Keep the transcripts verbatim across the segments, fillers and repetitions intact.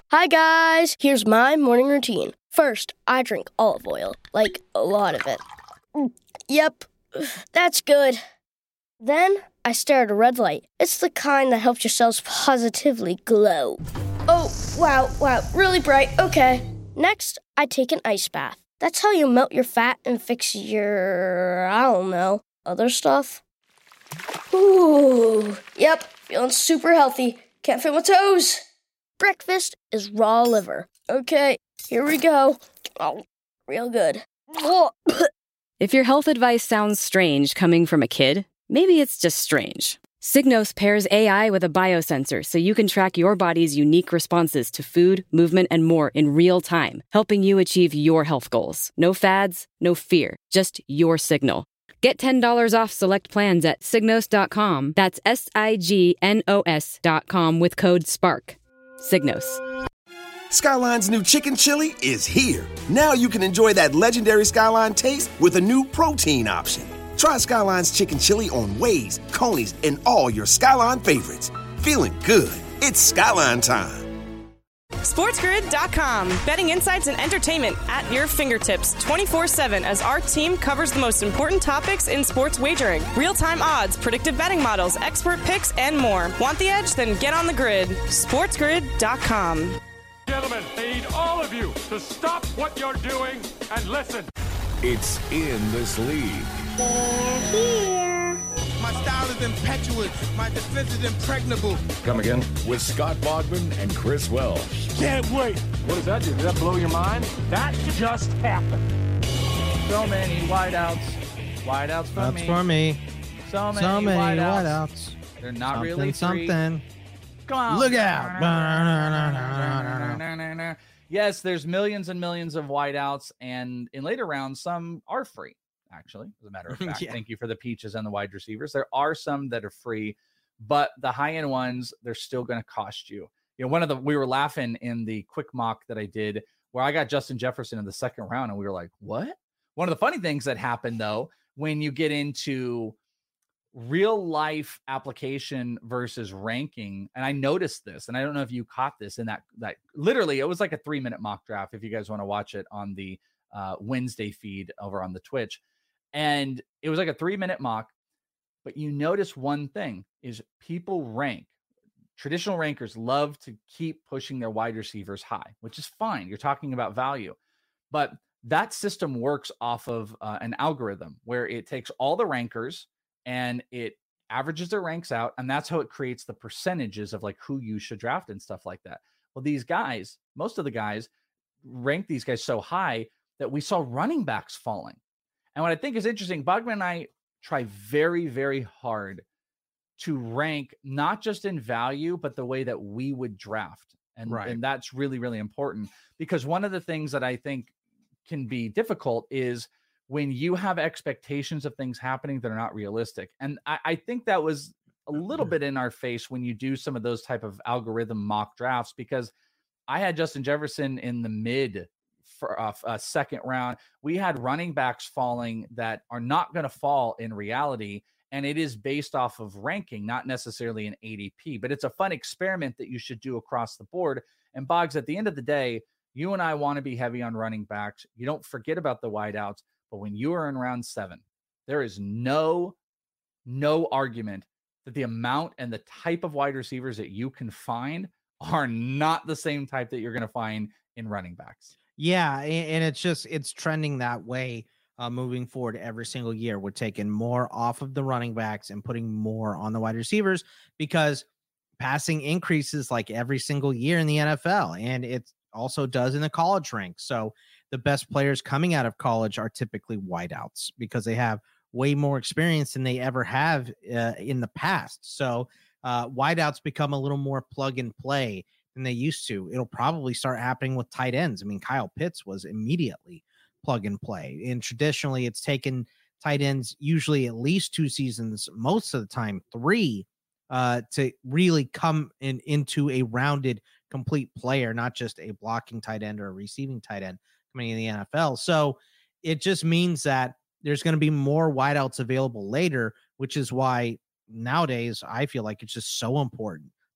Hi, guys. Here's my morning routine. First, I drink olive oil, like a lot of it. Yep, that's good. Then, I stare at a red light. It's the kind that helps your cells positively glow. Oh, wow, wow, really bright. Okay. Next, I take an ice bath. That's how you melt your fat and fix your, I don't know, other stuff. Ooh, yep, feeling super healthy. Can't feel my toes. Breakfast is raw liver. Okay, here we go. Oh, real good. If your health advice sounds strange coming from a kid, maybe it's just strange. Signos pairs A I with a biosensor so you can track your body's unique responses to food, movement, and more in real time, helping you achieve your health goals. No fads, no fear, just your signal. Get ten dollars off select plans at signos dot com. That's S I G N O S dot com with code SPARK. Signos. Skyline's new chicken chili is here. Now you can enjoy that legendary Skyline taste with a new protein option. Try Skyline's chicken chili on Waze, Coney's, and all your Skyline favorites. Feeling good. It's Skyline time. SportsGrid dot com. Betting insights and entertainment at your fingertips twenty-four seven as our team covers the most important topics in sports wagering. Real-time odds, predictive betting models, expert picks, and more. Want the edge? Then get on the grid. SportsGrid dot com. Gentlemen, I need all of you to stop what you're doing and listen. It's in this league. They're here. My style is impetuous. My defense is impregnable. Come again? With Scott Bogman and Chris Welsh. Can't wait. What does that do? Does that blow your mind? That just happened. So many wideouts. Wideouts for That's me. for me. So many, so many wideouts. wideouts. They're not something, really free. something. Come on. Look out. Yes, there's millions and millions of wideouts, and in later rounds, some are free, actually, as a matter of fact. Yeah. Thank you for the peaches and the wide receivers. There are some that are free, but the high-end ones, they're still going to cost you. You know, one of the, we were laughing in the quick mock that I did where I got Justin Jefferson in the second round, and we were like, what? One of the funny things that happened, though, when you get into real life application versus ranking, and I noticed this, and I don't know if you caught this in that, that literally it was like a three minute mock draft. If you guys want to watch it on the uh, Wednesday feed over on the Twitch, and it was like a three minute mock, but you notice one thing is people rank. Traditional rankers love to keep pushing their wide receivers high, which is fine. You're talking about value, but that system works off of uh, an algorithm where it takes all the rankers and it averages their ranks out. And that's how it creates the percentages of like who you should draft and stuff like that. Well, these guys, most of the guys rank these guys so high that we saw running backs falling. And what I think is interesting, Bogman and I try very, very hard to rank, not just in value, but the way that we would draft. And, right. and that's really, really important, because one of the things that I think can be difficult is when you have expectations of things happening that are not realistic. And I, I think that was a little bit in our face when you do some of those type of algorithm mock drafts, because I had Justin Jefferson in the mid for a, a second round. We had running backs falling that are not going to fall in reality. And it is based off of ranking, not necessarily an A D P, but it's a fun experiment that you should do across the board. And Boggs, at the end of the day, you and I want to be heavy on running backs. You don't forget about the wideouts. But when you are in round seven, there is no, no argument that the amount and the type of wide receivers that you can find are not the same type that you're going to find in running backs. Yeah, and it's just, it's trending that way uh, moving forward every single year. We're taking more off of the running backs and putting more on the wide receivers because passing increases like every single year in the N F L, and it also does in the college ranks. So the best players coming out of college are typically wideouts because they have way more experience than they ever have uh, in the past. So uh, wideouts become a little more plug and play than they used to. It'll probably start happening with tight ends. I mean, Kyle Pitts was immediately plug and play. And traditionally, it's taken tight ends usually at least two seasons, most of the time three, uh, to really come in into a rounded, complete player, not just a blocking tight end or a receiving tight end coming in the N F L. So it just means that there's going to be more wideouts available later, which is why nowadays I feel like it's just so important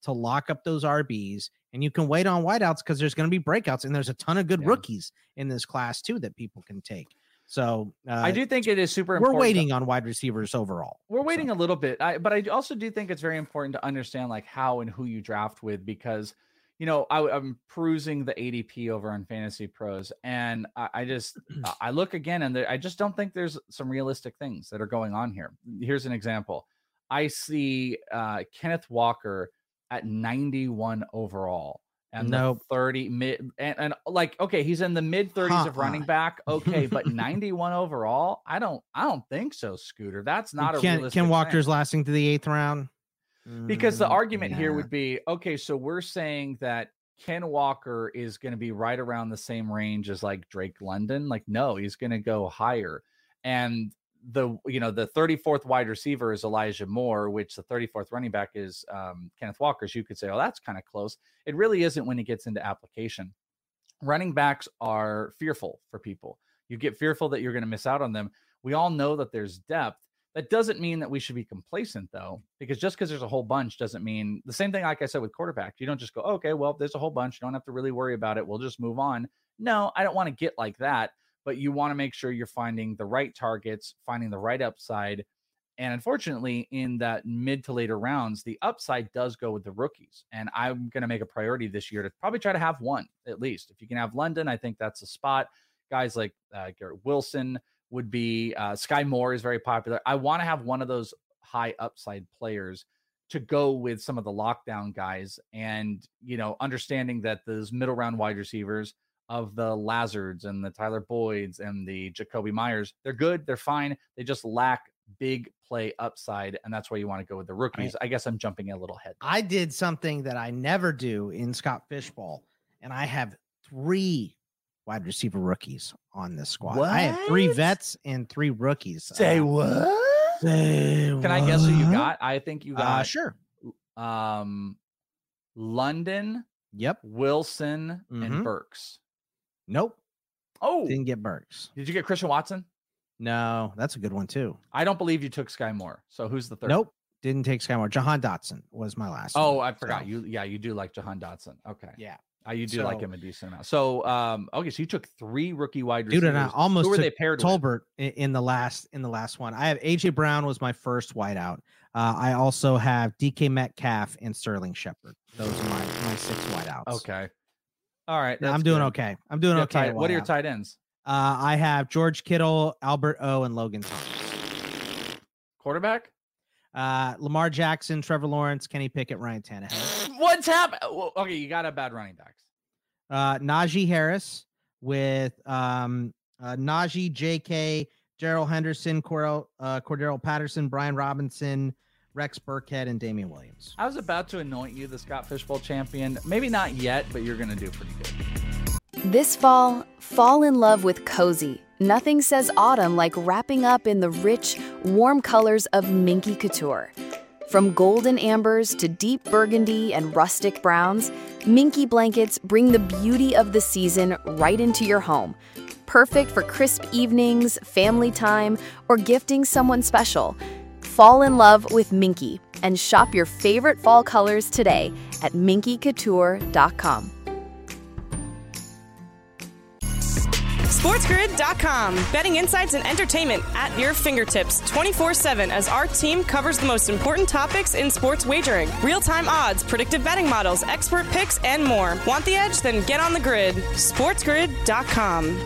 to lock up those R Bs, and you can wait on wideouts because there's going to be breakouts, and there's a ton of good Yeah. rookies in this class too that people can take. So uh, I do think it is super we're important. waiting on wide receivers overall. We're waiting So. a little bit, I, but I also do think it's very important to understand like how and who you draft with, because you know I, I'm perusing the A D P over on Fantasy Pros, and I, I just I look again, and there, I just don't think there's some realistic things that are going on here. Here's an example: I see uh, Kenneth Walker at ninety-one overall. And Nope. the thirty mid and, and like, okay, he's in the mid thirties Huh. of running back. Okay, but ninety-one overall, I don't, I don't think so, Scooter. That's not a Ken, realistic Ken Walker's thing. lasting to the eighth round. Because the Mm, argument here yeah. would be, okay, so we're saying that Ken Walker is going to be right around the same range as like Drake London. Like, no, he's going to go higher. And the, you know, the thirty-fourth wide receiver is Elijah Moore, which the thirty-fourth running back is um, Kenneth Walker. So you could say, oh, that's kind of close. It really isn't when it gets into application. Running backs are fearful for people. You get fearful that you're going to miss out on them. We all know that there's depth. That doesn't mean that we should be complacent, though, because just because there's a whole bunch doesn't mean the same thing. Like I said with quarterback, you don't just go, okay, well, there's a whole bunch. You don't have to really worry about it. We'll just move on. No, I don't want to get like that. But you want to make sure you're finding the right targets, finding the right upside. And unfortunately, in that mid to later rounds, the upside does go with the rookies. And I'm going to make a priority this year to probably try to have one at least. If you can have London, I think that's a spot. Guys like uh, Garrett Wilson would be, uh, Sky Moore is very popular. I want to have one of those high upside players to go with some of the lockdown guys. And, you know, understanding that those middle round wide receivers of the Lazards and the Tyler Boyds and the Jacoby Myers, they're good, they're fine. They just lack big play upside, and that's why you want to go with the rookies. I, I guess I'm jumping a little ahead. I did something that I never do in Scott Fishbowl, and I have three wide receiver rookies on this squad. What? I have three vets and three rookies. Say Uh, what? Say Can I guess who you what? got? I think you got Uh, sure. um London, Yep. Wilson, Mhm. and Burks. Nope. Oh, Didn't get Burks. did you get Christian Watson? No, that's a good one too. I don't believe you took Sky Moore. So who's the third? Nope. Didn't take Skymore. Jahan Dotson was my last. Oh, one, I forgot. so, You yeah, you do like Jahan Dotson. Okay. Yeah. Uh, you do like So- him a decent amount. So um okay, so you took three rookie wide Dude, receivers. and I almost Who were took they paired with? Tolbert in, in the last in the last one. I have A J Brown was my first wideout. Uh, I also have D K Metcalf and Sterling Shepard. Those are my my six wideouts. Okay. All right. Yeah, that's I'm doing good. okay. I'm doing You got okay. tight- at what are your wideout. tight ends? Uh, I have George Kittle, Albert O, and Logan Thomas. Quarterback? Uh, Lamar Jackson, Trevor Lawrence, Kenny Pickett, Ryan Tannehill. What's happening? Okay, you got a bad running backs. Uh, Najee Harris with um, uh, Najee, J K, Gerald Henderson, Cordell, uh, Cordero Patterson, Brian Robinson, Rex Burkhead, and Damian Williams. I was about to anoint you the Scott Fishbowl champion. Maybe not yet, but you're going to do pretty good. This fall, fall in love with cozy. Nothing says autumn like wrapping up in the rich, warm colors of Minky Couture. From golden ambers to deep burgundy and rustic browns, Minky blankets bring the beauty of the season right into your home. Perfect for crisp evenings, family time, or gifting someone special. Fall in love with Minky and shop your favorite fall colors today at minky couture dot com. SportsGrid dot com. Betting insights and entertainment at your fingertips twenty-four seven as our team covers the most important topics in sports wagering. Real-time odds, predictive betting models, expert picks, and more. Want the edge? Then get on the grid. SportsGrid dot com.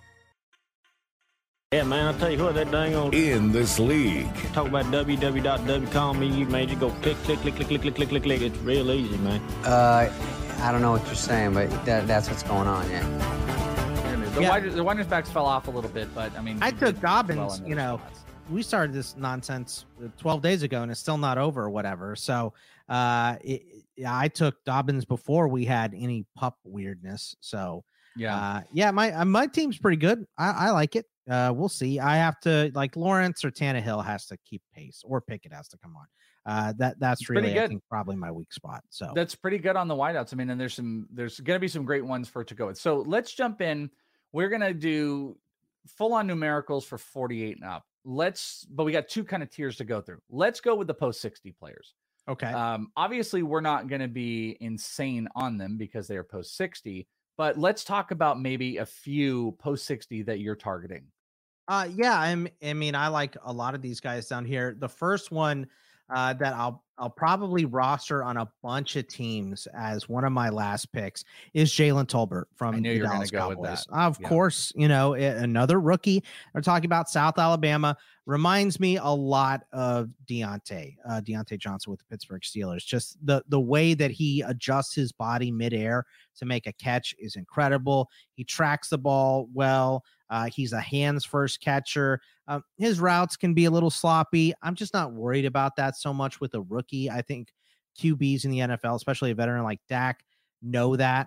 Yeah, man, I'll tell you what, that dang old... In this league. Talk about w w w dot w com, you man, you go click, click, click, click, click, click, click, click, click. It's real easy, man. Uh, I don't know what you're saying, but that, that's what's going on, yeah. The, Yeah. wide, the wide backs fell off a little bit, but I mean, I he took did well Dobbins, in you those know, spots. we started this nonsense twelve days ago and it's still not over or whatever. So uh, it, yeah, I took Dobbins before we had any pup weirdness. So Yeah. uh, yeah, my uh, my team's pretty good. I, I like it. Uh, we'll see. I have to like Lawrence or Tannehill has to keep pace, or Pickett has to come on. Uh, that that's It's pretty really I good. think probably my weak spot. So That's pretty good on the wideouts. I mean, and there's some, there's going to be some great ones for it to go with. So let's jump in. We're going to do full on numericals for forty-eight and up. Let's, but we got two kind of tiers to go through. Let's go with the post sixty players. Okay. Um, obviously, we're not going to be insane on them because they are post sixty, but let's talk about maybe a few post sixty that you're targeting. Uh, yeah, I'm, I mean, I like a lot of these guys down here. The first one uh, that I'll I'll probably roster on a bunch of teams as one of my last picks is Jalen Tolbert from I knew the you were Dallas going to go Cowboys. with that. Of Yeah. course, you know, a- another rookie. We're talking about South Alabama. Reminds me a lot of Deontay, uh, Deontay Johnson with the Pittsburgh Steelers. Just the the way that he adjusts his body midair to make a catch is incredible. He tracks the ball well. Uh, he's a hands first catcher. Um, his routes can be a little sloppy. I'm just not worried about that so much with a rookie. I think Q Bs in the N F L, especially a veteran like Dak, know that.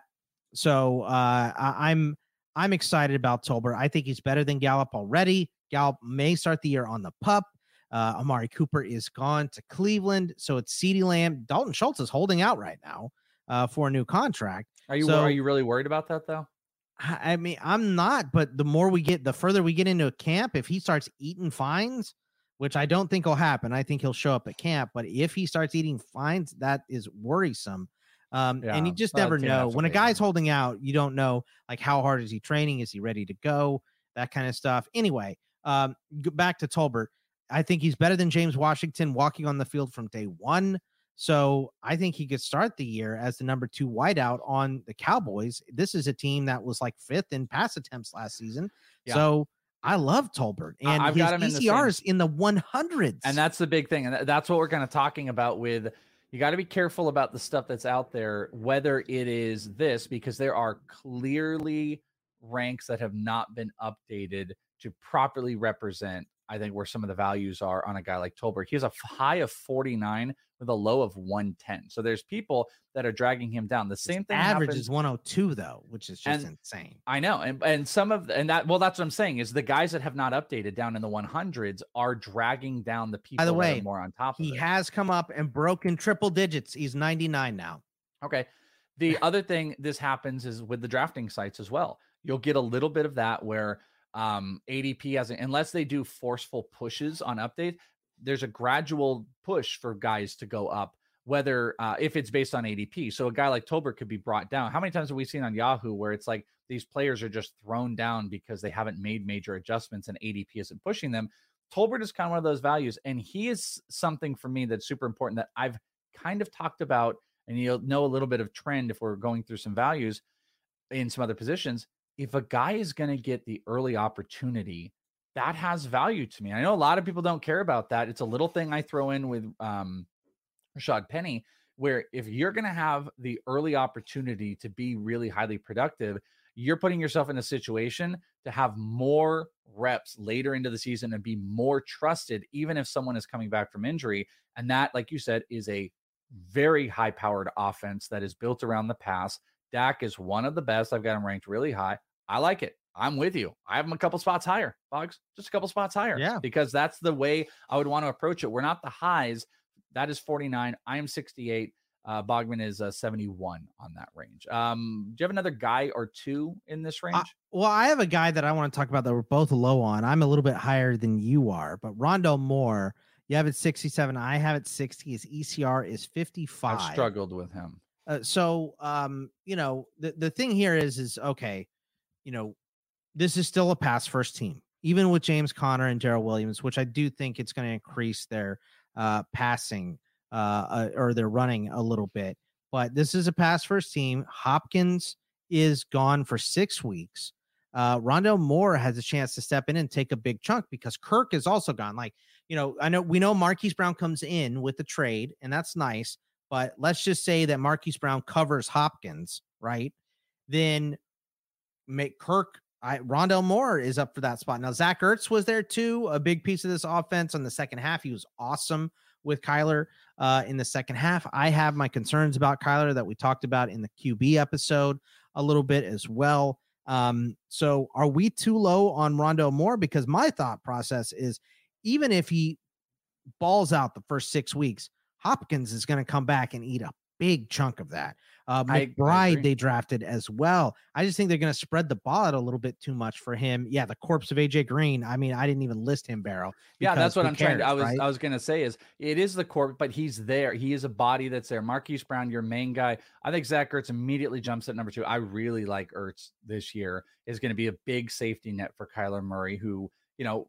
So uh, I, I'm I'm excited about Tolbert. I think he's better than Gallup already. Gallup may start the year on the pup. Uh, Amari Cooper is gone to Cleveland, so it's CeeDee Lamb. Dalton Schultz is holding out right now uh, for a new contract. Are you So- are you really worried about that though? I mean, I'm not, but the more we get, the further we get into a camp, if he starts eating fines, which I don't think will happen, I think he'll show up at camp. But if he starts eating fines, that is worrisome. Um, and you Yeah, just well, never team know. has to When a pay guy's him. holding out, you don't know like how hard is he training? Is he ready to go? That kind of stuff. Anyway, um, go back to Tolbert. I think he's better than James Washington walking on the field from day one. So I think he could start the year as the number two wideout on the Cowboys. This is a team that was like fifth in pass attempts last season. Yeah. So I love Tolbert, I- and I've his got him in the E C R is same- in the one hundreds. And that's the big thing. And th- that's what we're kind of talking about with, you got to be careful about the stuff that's out there, whether it is this, because there are clearly ranks that have not been updated to properly represent, I think, where some of the values are on a guy like Tolbert. He has a f- high of forty-nine with a low of one ten. So there's people that are dragging him down. The same thing average happens- is one oh two though, which is just And- insane. I know. And and some of and that well, that's what I'm saying is the guys that have not updated down in the one hundreds are dragging down the people By the that way, are more on top of he it. has come up and broken triple digits. He's ninety-nine now. Okay. The other thing this happens is with the drafting sites as well. You'll get a little bit of that where um, A D P hasn't, unless they do forceful pushes on updates, there's a gradual push for guys to go up, whether uh, if it's based on A D P. So a guy like Tolbert could be brought down. How many times have we seen on Yahoo where it's like these players are just thrown down because they haven't made major adjustments and A D P isn't pushing them? Tolbert is kind of one of those values. And he is something for me that's super important that I've kind of talked about. And you'll know a little bit of trend if we're going through some values in some other positions. If a guy is going to get the early opportunity, that has value to me. I know a lot of people don't care about that. It's a little thing I throw in with um, Rashad Penny, where if you're going to have the early opportunity to be really highly productive, you're putting yourself in a situation to have more reps later into the season and be more trusted, even if someone is coming back from injury. And that, like you said, is a very high powered offense that is built around the pass. Dak is one of the best. I've got him ranked really high. I like it. I'm with you. I have him a couple spots higher, Boggs, just a couple spots higher. Yeah. Because that's the way I would want to approach it. We're not the highs. That is forty-nine. I am sixty-eight. Uh, Bogman is uh, seventy-one on that range. Um, do you have another guy or two in this range? Uh, well, I have a guy that I want to talk about that we're both low on. I'm a little bit higher than you are, but Rondell Moore, you have it sixty-seven. I have it sixty. His E C R is fifty-five. I've struggled with him. Uh, so, um, you know, the, the thing here is, is okay, you know, this is still a pass first team, even with James Conner and Darrell Williams, which I do think it's going to increase their uh, passing uh, uh, or their running a little bit. But this is a pass first team. Hopkins is gone for six weeks. Uh, Rondell Moore has a chance to step in and take a big chunk because Kirk is also gone. Like, you know, I know we know Marquise Brown comes in with the trade, and that's nice. But let's just say that Marquise Brown covers Hopkins, right? Then make Kirk, I, Rondell Moore is up for that spot. Now, Zach Ertz was there too, a big piece of this offense on the second half. He was awesome with Kyler uh, in the second half. I have my concerns about Kyler that we talked about in the Q B episode a little bit as well. Um, so are we too low on Rondell Moore? Because my thought process is even if he balls out the first six weeks, Hopkins is going to come back and eat a big chunk of that. Uh, I- I McBride agree. they drafted as well. I just think they're going to spread the ball out a little bit too much for him. Yeah, the corpse of A J Green. I mean, I didn't even list him, Barrow. Yeah, because that's what who I'm trying to. I cares, was right? I was gonna say is it is the corp, but he's there. He is a body that's there. Marquise Brown, your main guy. I think Zach Ertz immediately jumps at number two. I really like Ertz this year. Is going to be a big safety net for Kyler Murray, who, you know,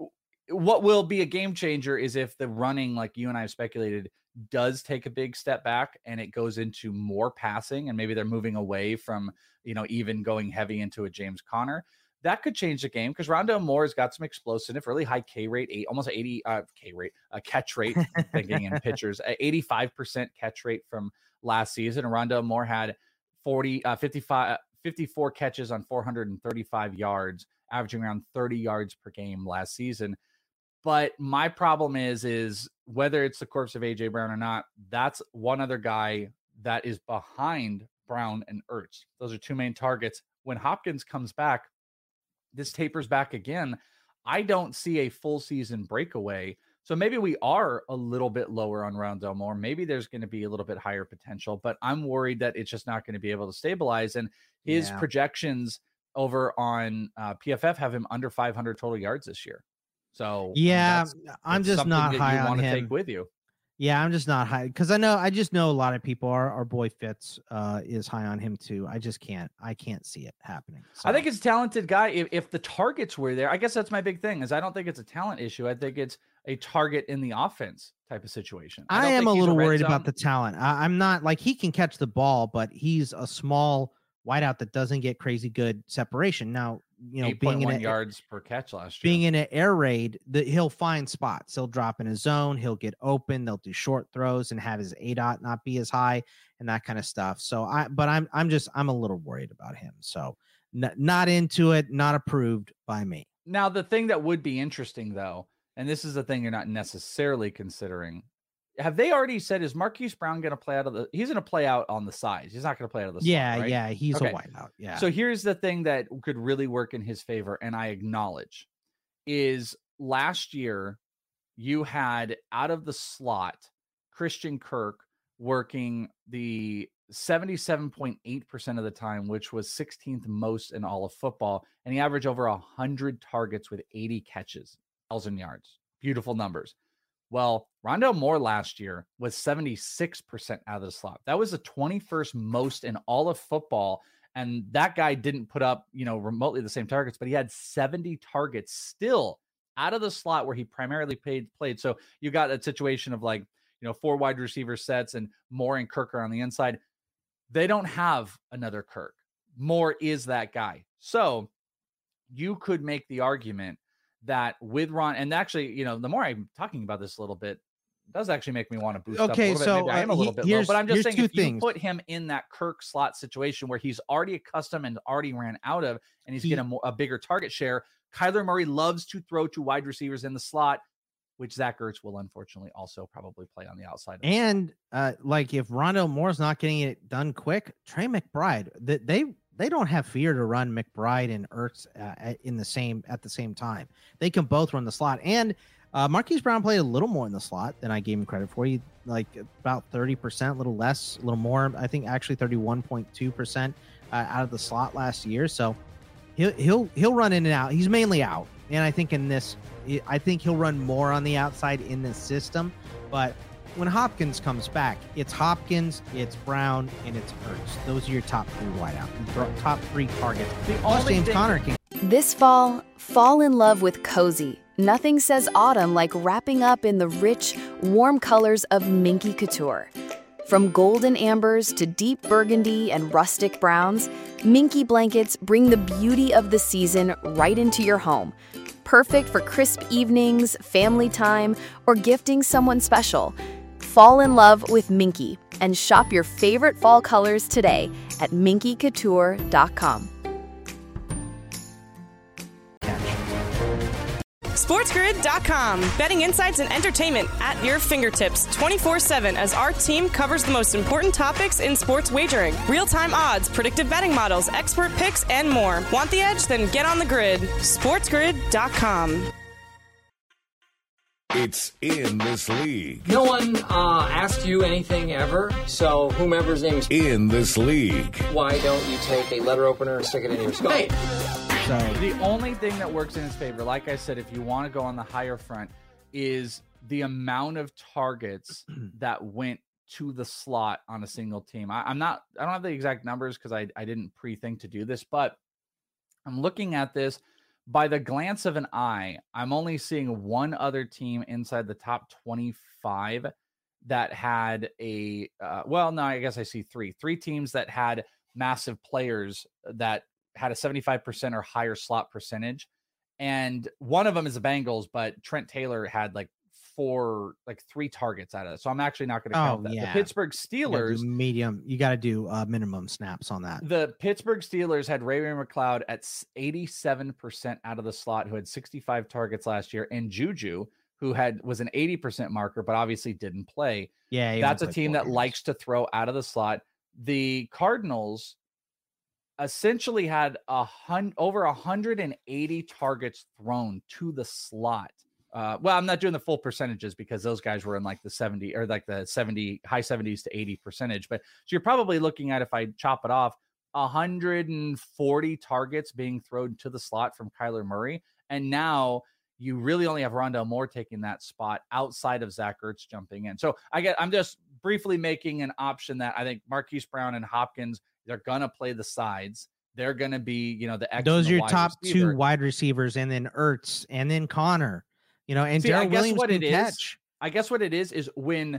what will be a game changer is if the running, like you and I have speculated, does take a big step back and it goes into more passing, and maybe they're moving away from, you know, even going heavy into a James Conner. That could change the game because Rondale Moore has got some explosive, really high K rate, eight, almost eighty uh, K rate, a uh, catch rate, thinking in pitchers, eighty-five percent catch rate from last season. And Rondale Moore had forty, uh, fifty-five, fifty-four catches on four hundred thirty-five yards, averaging around thirty yards per game last season. But my problem is, is whether it's the corpse of A J Brown or not, that's one other guy that is behind Brown and Ertz. Those are two main targets. When Hopkins comes back, this tapers back again. I don't see a full season breakaway. So maybe we are a little bit lower on Rondale Moore. Maybe there's going to be a little bit higher potential, but I'm worried that it's just not going to be able to stabilize. And his Yeah. projections over on uh, P F F have him under five hundred total yards this year. So Yeah, that's- I'm that's just something not that high you on want to him. take with you. Yeah, I'm just not high because I know I just know a lot of people are. Our boy Fitz uh, is high on him too. I just can't. I can't see it happening. I think it's a talented guy. If, if the targets were there, I guess that's my big thing is I don't think it's a talent issue. I think it's a target in the offense type of situation. I, don't am think a he's little red worried zone. about the talent. I, I'm not like he can catch the ball, but he's a small wideout that doesn't get crazy good separation. Now, you know, being in eight point one a, yards per catch last year. being in an air raid, that he'll find spots. He'll drop in his zone. He'll get open. They'll do short throws and have his A DOT not be as high and that kind of stuff. So I, but I'm, I'm just, I'm a little worried about him. So n- not into it, not approved by me. Now, the thing that would be interesting, though, and this is the thing you're not necessarily considering, have they already said, is Marquise Brown going to play out of the, he's going to play out on the sides. He's not going to play out of the Yeah, slot, right? yeah, he's Okay. a wideout. Yeah. So here's the thing that could really work in his favor, and I acknowledge, is last year you had out of the slot Christian Kirk working the seventy-seven point eight percent of the time, which was sixteenth most in all of football, and he averaged over one hundred targets with eighty catches, one thousand yards. Beautiful numbers. Well, Rondale Moore last year was seventy-six percent out of the slot. That was the twenty-first most in all of football. And that guy didn't put up, you know, remotely the same targets, but he had seventy targets still out of the slot where he primarily played. played. So you got a situation of like, you know, four wide receiver sets and Moore and Kirk are on the inside. They don't have another Kirk. Moore is that guy. So you could make the argument that with Ron, and actually, you know, the more I'm talking about this a little bit, it does actually make me want to boost Okay, up a little so, bit. Maybe I am a uh, little he- bit low, here's- but I'm just here's saying two if you things. put him in that Kirk slot situation where he's already accustomed and already ran out of, and he's He- getting a, more, a bigger target share, Kyler Murray loves to throw to wide receivers in the slot, which Zach Ertz will unfortunately also probably play on the outside. Of the slot. And uh, like if Rondale Moore's not getting it done quick, Trey McBride, they they, they don't have fear to run McBride and Ertz uh, at- in the same at the same time. They can both run the slot. And uh, Marquise Brown played a little more in the slot than I gave him credit for. He like about thirty percent, a little less, a little more. I think actually thirty-one point two percent uh, out of the slot last year. So he'll he'll he'll run in and out. He's mainly out. And I think in this, I think he'll run more on the outside in this system. But when Hopkins comes back, it's Hopkins, it's Brown, and it's Ertz. Those are your top three wideout, top three targets. Plus only James thing- Conner can. This fall, fall in love with cozy. Nothing says autumn like wrapping up in the rich, warm colors of Minky Couture. From golden ambers to deep burgundy and rustic browns, Minky blankets bring the beauty of the season right into your home. Perfect for crisp evenings, family time, or gifting someone special. Fall in love with Minky and shop your favorite fall colors today at minky couture dot com. SportsGrid dot com. Betting insights and entertainment at your fingertips twenty-four seven as our team covers the most important topics in sports wagering. Real-time odds, predictive betting models, expert picks, and more. Want the edge? Then get on the grid. SportsGrid dot com. It's In This League. No one uh, asked you anything ever, so whomever's name is In This League. Why don't you take a letter opener and stick it in your skull? Hey. So the only thing that works in his favor, like I said, if you want to go on the higher front, is the amount of targets that went to the slot on a single team. I, I'm not, I don't have the exact numbers because I, I didn't pre-think to do this, but I'm looking at this. By the glance of an eye, I'm only seeing one other team inside the top twenty-five that had a, uh, well, no, I guess I see three, three teams that had massive players that had a seventy-five percent or higher slot percentage. And one of them is the Bengals, but Trent Taylor had like four, like three targets out of it. So I'm actually not going to count oh, that. Yeah. The Pittsburgh Steelers, you medium, you got to do uh, minimum snaps on that. The Pittsburgh Steelers had Ray Ray McCloud at eighty-seven percent out of the slot, who had sixty-five targets last year, and Juju, who had was an eighty percent marker, but obviously didn't play. Yeah, that's a team that likes to throw out of the slot. The Cardinals essentially had a hundred over one hundred eighty targets thrown to the slot. Uh, well, I'm not doing the full percentages because those guys were in like the seventy or like the seventy, high seventies to eighty percentage. But so you're probably looking at, if I chop it off, one hundred forty targets being thrown to the slot from Kyler Murray. And now you really only have Rondale Moore taking that spot outside of Zach Ertz jumping in. So I get, I'm just briefly making an option that I think Marquise Brown and Hopkins, they're going to play the sides. They're going to be, you know, the X those are your wide top receiver. two wide receivers, and then Ertz, and then Connor. You know, and See, Darrell I guess Williams what can it catch. is, I guess what it is is when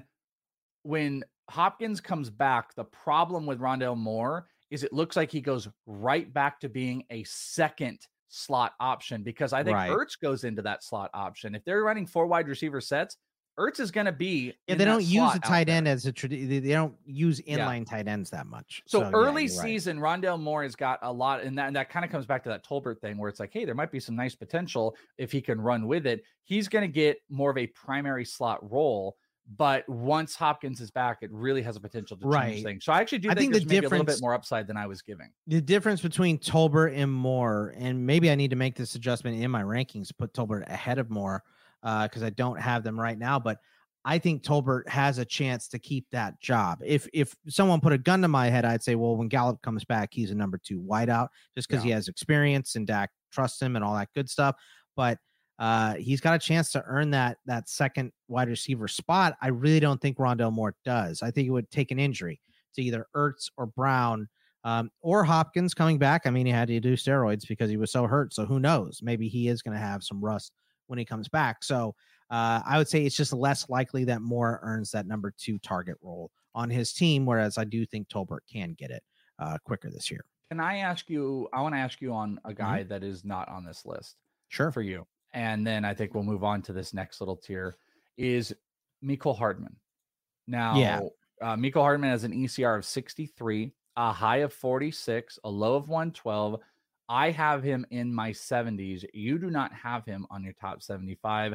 when Hopkins comes back, the problem with Rondale Moore is it looks like he goes right back to being a second slot option, because I think Right. Ertz goes into that slot option. If they're running four wide receiver sets, Ertz is going to be Yeah, in they that don't use slot a out tight there. end as a tradi- they they don't use Yeah. inline tight ends that much. So, yeah, early you're right. season, Rondale Moore has got a lot, and that, and that kind of comes back to that Tolbert thing where it's like, hey, there might be some nice potential if he can run with it. He's going to get more of a primary slot role, but once Hopkins is back, it really has a potential to Right. change things. So I actually do I think, think there's the maybe a little bit difference- more upside than I was giving. The difference between Tolbert and Moore, and maybe I need to make this adjustment in my rankings, put Tolbert ahead of Moore because I don't have them right now, but I think Tolbert has a chance to keep that job. If if someone put a gun to my head, I'd say, well, when Gallup comes back, he's a number two wideout just because Yeah. he has experience and Dak trusts him and all that good stuff. But uh, he's got a chance to earn that that second wide receiver spot. I really don't think Rondale Moore does. I think it would take an injury to either Ertz or Brown um, or Hopkins coming back. I mean, he had to do steroids because he was so hurt. So who knows? Maybe he is going to have some rust when he comes back. So uh, I would say it's just less likely that Moore earns that number two target role on his team, whereas I do think Tolbert can get it uh, quicker this year. Can I ask you, I want to ask you on a guy that is not on this list. Sure. For you. And then I think we'll move on to this next little tier is Mecole Hardman. Now, Yeah. uh, Mecole Hardman has an E C R of sixty-three, a high of forty-six, a low of one twelve. I have him in my seventies. You do not have him on your top seventy-five.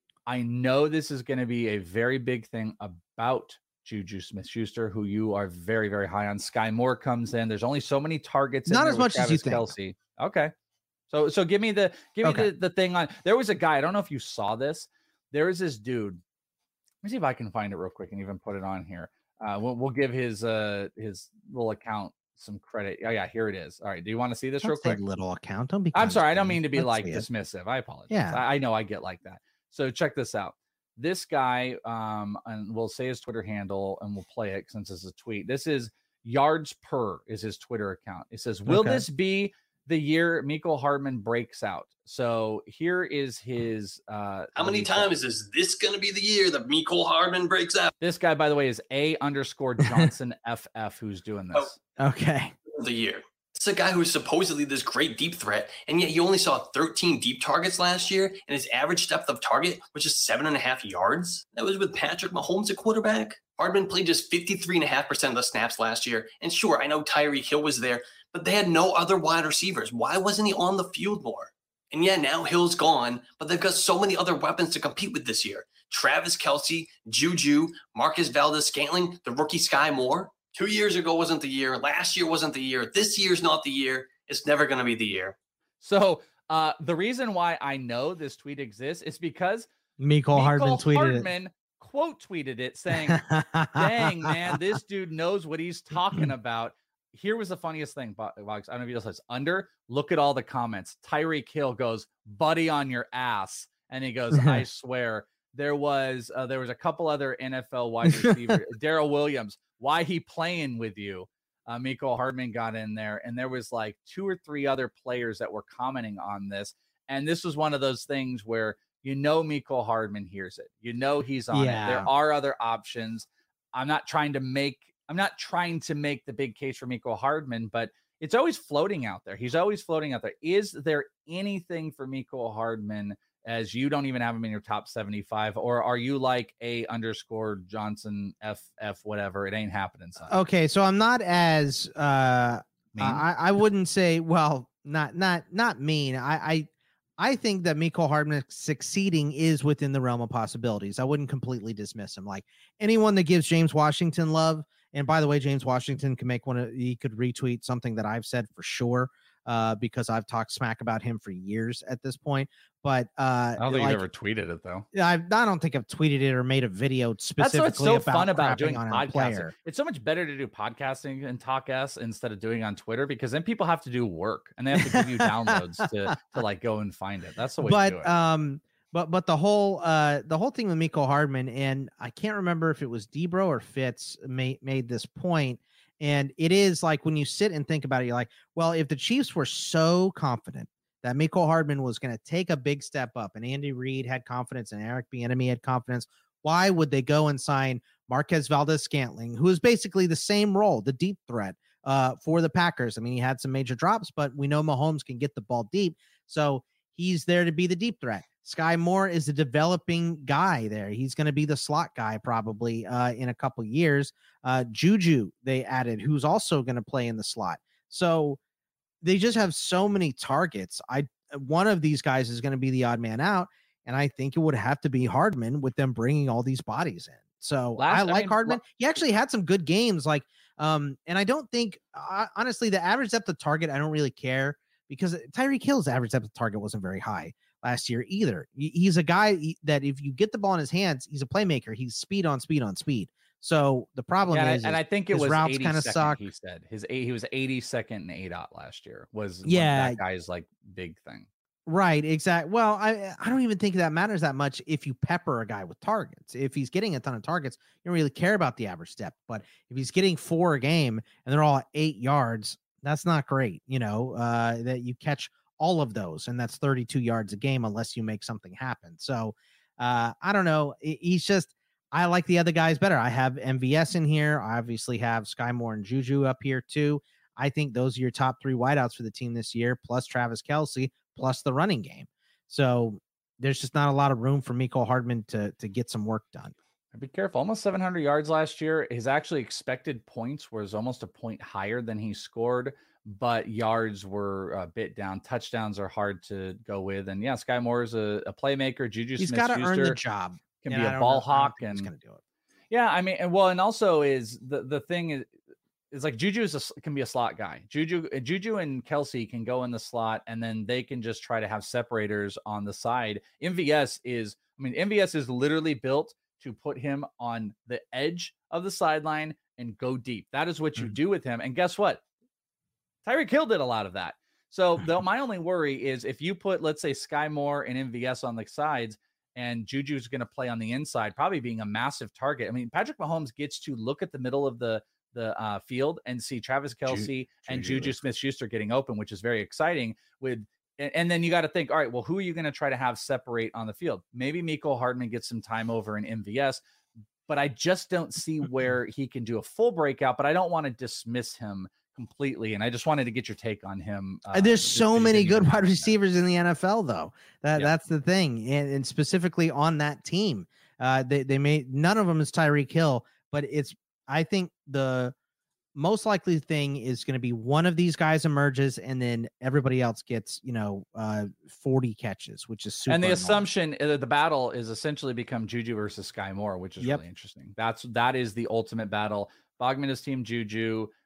I know this is going to be a very big thing about Juju Smith-Schuster, who you are very, very high on. Sky Moore comes in. There's only so many targets. in Not there as with much as you Travis think. Kelce. Okay. So, so give me the, give me Okay. the, the thing on, there was a guy, I don't know if you saw this. There was this dude. Let me see if I can find it real quick and even put it on here. Uh, we'll, we'll give his, uh, his little account some credit. Oh yeah, here it is. All right. Do you want to see this Don't real say quick? little account. Don't be. I'm sorry. I don't condescending. mean to be Let's like see it. dismissive. I apologize. Yeah. I, I know I get like that. So check this out. This guy, um, and we'll say his Twitter handle and we'll play it since it's a tweet. This is Yards Per is his Twitter account. It says, will Okay. this be the year Mecole Hardman breaks out? So here is his. Uh, How many times is this going to be the year that Mecole Hardman breaks out? This guy, by the way, is A underscore Johnson F F who's doing this. Okay. The year. It's a guy who's supposedly this great deep threat, and yet he only saw thirteen deep targets last year, and his average depth of target was just seven and a half yards. That was with Patrick Mahomes at quarterback. Hardman played just fifty-three and a half percent of the snaps last year. And sure, I know Tyreek Hill was there, but they had no other wide receivers. Why wasn't he on the field more? And yeah, now Hill's gone, but they've got so many other weapons to compete with this year. Travis Kelce, Juju, Marcus Valdes-Scantling, the rookie Sky Moore. Two years ago wasn't the year. Last year wasn't the year. This year's not the year. It's never going to be the year. So uh, the reason why I know this tweet exists is because Mecole Hardman tweeted Hardman it. quote tweeted it saying, dang, man, this dude knows what he's talking about. Here was the funniest thing, Boggs. I don't know if you know this. Under, look at all the comments. Tyreek Hill goes, buddy on your ass. And he goes, I swear. There was uh, there was a couple other N F L wide receivers. Darrell Williams, why he playing with you? Uh, Mecole Hardman got in there. And there was like two or three other players that were commenting on this. And this was one of those things where you know Mecole Hardman hears it. You know he's on Yeah. it. There are other options. I'm not trying to make I'm not trying to make the big case for Mecole Hardman, but it's always floating out there. He's always floating out there. Is there anything for Mecole Hardman as you don't even have him in your top seventy-five, or are you like a underscore Johnson F F whatever? It ain't happening, son. Okay, so I'm not as uh I, I wouldn't say well, not not not mean. I I I think that Mecole Hardman succeeding is within the realm of possibilities. I wouldn't completely dismiss him. Like anyone that gives James Washington love, and by the way, James Washington can make one of he could retweet something that I've said for sure. Uh, because I've talked smack about him for years at this point. But uh, I don't think like, you've ever tweeted it though. I, I don't think I've tweeted it or made a video specifically. That's what's so about fun about crapping doing on a podcasting. player. It's so much better to do podcasting and Talk S instead of doing on Twitter, because then people have to do work and they have to give you downloads to to like go and find it. That's the way But to do it. um, but but the whole uh the whole thing with Mecole Hardman, and I can't remember if it was Debro or Fitz made made this point. And it is like when you sit and think about it, you're like, well, if the Chiefs were so confident that Mecole Hardman was going to take a big step up, and Andy Reid had confidence and Eric Bieniemy had confidence, why would they go and sign Marquez Valdes-Scantling, who is basically the same role, the deep threat uh, for the Packers? I mean, he had some major drops, but we know Mahomes can get the ball deep. So he's there to be the deep threat. Sky Moore is a developing guy there. He's going to be the slot guy probably uh, in a couple years. Uh, Juju they added, who's also going to play in the slot. So they just have so many targets. I one of these guys is going to be the odd man out, and I think it would have to be Hardman with them bringing all these bodies in. So Last- I I like mean, Hardman. lo- He actually had some good games, like um, and I don't think uh, honestly the average depth of target I don't really care, because Tyreek Hill's average depth of target wasn't very high last year either. He- He's a guy that if you get the ball in his hands, he's a playmaker. He's speed on speed on speed. So the problem Yeah, and, is, I, and I think it his was routes kind of eighty-second, suck. he said his eight, he was eighty-second and A DOT last year was Yeah. that guy's like big thing. Right, exactly. Well, I I don't even think that matters that much if you pepper a guy with targets. If he's getting a ton of targets, you don't really care about the average step. But if he's getting four a game and they're all at eight yards, that's not great. You know, uh, that you catch all of those, and that's thirty-two yards a game unless you make something happen. So uh, I don't know. He- He's just, I like the other guys better. I have M V S in here. I obviously have Sky Moore and Juju up here too. I think those are your top three wideouts for the team this year, plus Travis Kelce, plus the running game. So there's just not a lot of room for Mecole Hardman to to get some work done. Be careful. Almost seven hundred yards last year. His actually expected points was almost a point higher than he scored, but yards were a bit down. Touchdowns are hard to go with. And yeah, Sky Moore is a, a playmaker. Juju He's got to earn the Smith-Schuster job. can And be I a don't ball know- I don't hawk. think he's And gonna do it. yeah, I mean, and well, and also is the the thing is, is like Juju is a, can be a slot guy. Juju, Juju and Kelce can go in the slot, and then they can just try to have separators on the side. M V S is, I mean, M V S is literally built to put him on the edge of the sideline and go deep. That is what you Mm-hmm. do with him. And guess what? Tyreek Hill did a lot of that. So the, my only worry is if you put, let's say, Sky Moore and M V S on the sides, and Juju's going to play on the inside, probably being a massive target. I mean, Patrick Mahomes gets to look at the middle of the the uh, field and see Travis Kelce and Juju. Juju Smith-Schuster getting open, which is very exciting. With and, and then you got to think, all right, well, who are you going to try to have separate on the field? Maybe Mecole Hardman gets some time over in M V S, but I just don't see where he can do a full breakout. But I don't want to dismiss him completely, and I just wanted to get your take on him. Uh, There's just so because many you didn't good even wide mention that. receivers in the N F L, though. That Yeah. that's the thing, and, and specifically on that team, uh, they they made none of them is Tyreek Hill, but it's I think the most likely thing is going to be one of these guys emerges, and then everybody else gets you know uh, forty catches, which is super. And the annoying. assumption uh, the battle is essentially become Juju versus Sky Moore, which is Yep. really interesting. That's that is the ultimate battle. Bogman is team Juju.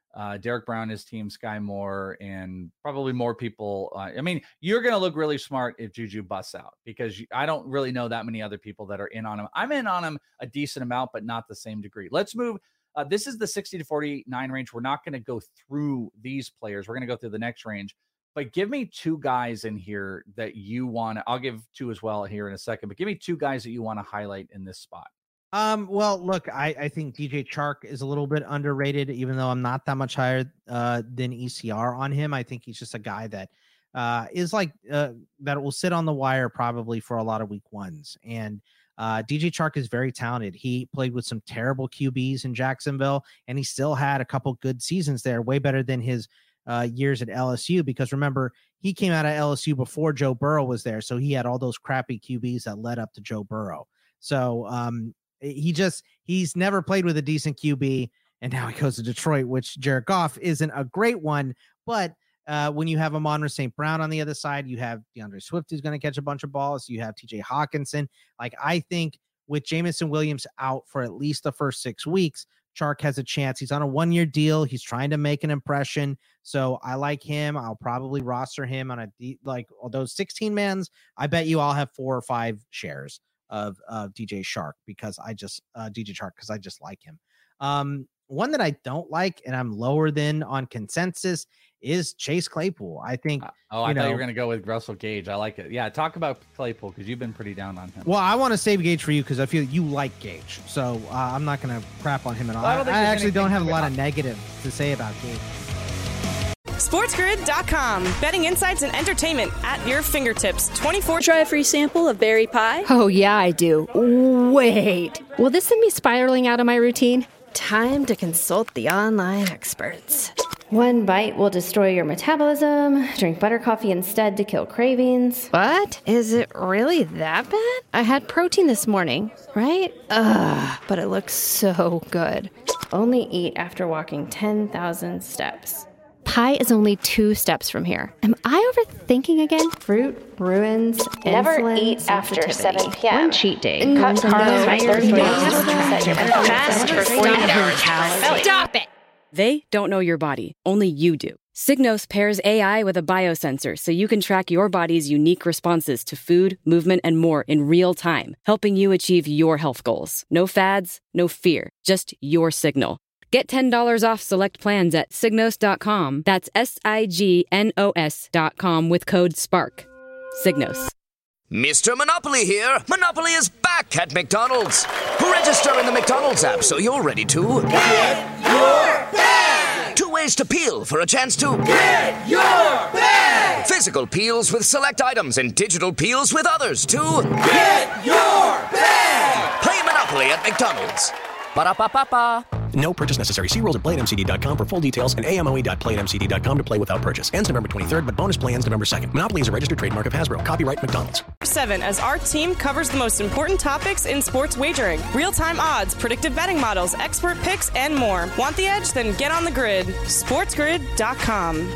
uh, Derek Brown, his team, Sky Moore, and probably more people. Uh, I mean, you're going to look really smart if Juju busts out, because you, I don't really know that many other people that are in on him. I'm in on him a decent amount, but not the same degree. Let's move. Uh, this is the sixty to forty-nine range. We're not going to go through these players. We're going to go through the next range. But give me two guys in here that you want to, I'll give two as well here in a second, but give me two guys that you want to highlight in this spot. Um, well, look, I, I think D J Chark is a little bit underrated, even though I'm not that much higher uh, than E C R on him. I think he's just a guy that uh, is like uh, that will sit on the wire probably for a lot of week ones. And uh, D J Chark is very talented. He played with some terrible Q Bs in Jacksonville, and he still had a couple good seasons there, way better than his uh, years at L S U, because remember, he came out of L S U before Joe Burrow was there. So he had all those crappy Q Bs that led up to Joe Burrow. So um, he just, he's never played with a decent Q B, and now he goes to Detroit, which Jared Goff isn't a great one. But uh, when you have Amon-Ra Saint Brown on the other side, you have DeAndre Swift who's going to catch a bunch of balls. You have T J Hawkinson. Like, I think with Jameson Williams out for at least the first six weeks, Chark has a chance. He's on a one-year deal. He's trying to make an impression. So I like him. I'll probably roster him on a, like, those sixteen mans. I bet you I'll have four or five shares of uh, D J Chark because I just uh, D J Chark because I just like him. Um, one that I don't like and I'm lower than on consensus is Chase Claypool. I think. Uh, oh, I you thought know, you were going to go with Russell Gage. I like it. Yeah, talk about Claypool because you've been pretty down on him. Well, I want to save Gage for you because I feel you like Gage, so uh, I'm not going to crap on him at all. Well, I, don't I, I actually don't have a lot of negative to say about Gage. SportsGrid dot com. Betting insights and entertainment at your fingertips. twenty-four Try a free sample of berry pie? Oh, yeah, I do. Wait. Will this send me spiraling out of my routine? Time to consult the online experts. One bite will destroy your metabolism. Drink butter coffee instead to kill cravings. What? Is it really that bad? I had protein this morning, right? Ugh, but it looks so good. Only eat after walking ten thousand steps. Pie is only two steps from here. Am I overthinking again? Fruit ruins Never insulin eat after seven p.m. One cheat day. Mm, Cut no, carbs by no, thirty no, days. no, Set your fast for forty-eight hours. Stop it! They don't know your body. Only you do. Signos pairs A I with a biosensor so you can track your body's unique responses to food, movement, and more in real time, helping you achieve your health goals. No fads, no fear, just your signal. Get ten dollars off select plans at signos dot com. That's S I G N O S dot com with code SPARK. Signos. Mister Monopoly here. Monopoly is back at McDonald's. Register in the McDonald's app so you're ready to get your bag. Two ways to peel for a chance to get your bag. Physical peels with select items and digital peels with others to get your bag. Play Monopoly at McDonald's. Ba-da-ba-ba-ba. No purchase necessary. See rules at play at M C D dot com for full details and A M O E dot play at M C D dot com to play without purchase. Ends November twenty-third, but bonus play ends November second. Monopoly is a registered trademark of Hasbro. Copyright McDonald's. Seven, as our team covers the most important topics in sports wagering. Real-time odds, predictive betting models, expert picks, and more. Want the edge? Then get on the grid. SportsGrid dot com.